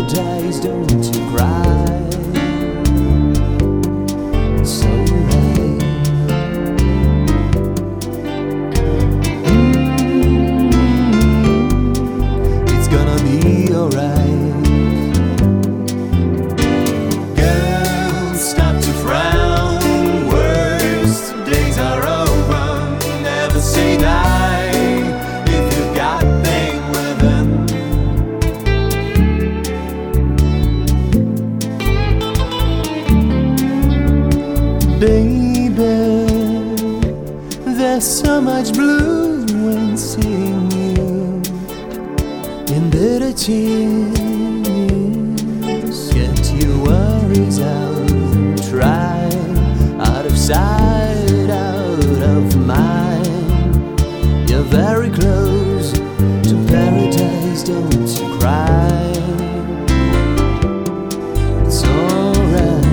paradise, don't you cry. It's alright. It's gonna be alright. Girl, stop to frown. Worst days are over. Never say die if you got pain within. Baby, there's so much blue when seeing you in bitter tears. Get your worries out, try out of sight, out of mind. You're very close to paradise, don't you cry. It's alright.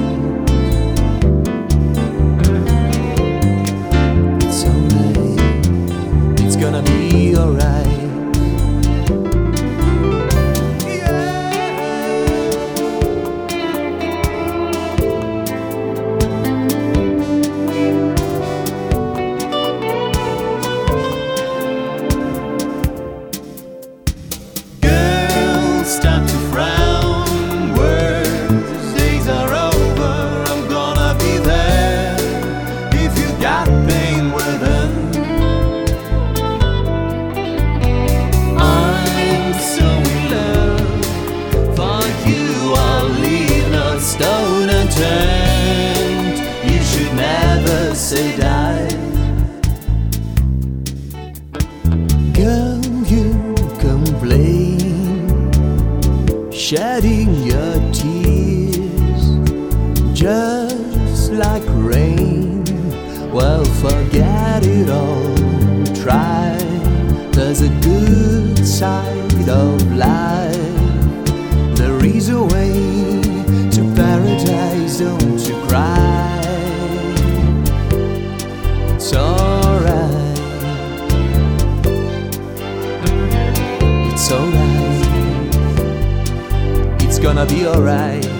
It's alright. It's gonna be alright. Stop to frown. Worst days are over. I'm gonna be there if you got pain within. I'm so in love. For you I'll leave no stone unturned. You should never say die. Girl, you complain, shedding your tears just like rain. Well, forget it all, try. There's a good side of life. There is a way to paradise, don't you cry. It's alright. It's alright. It's gonna be alright.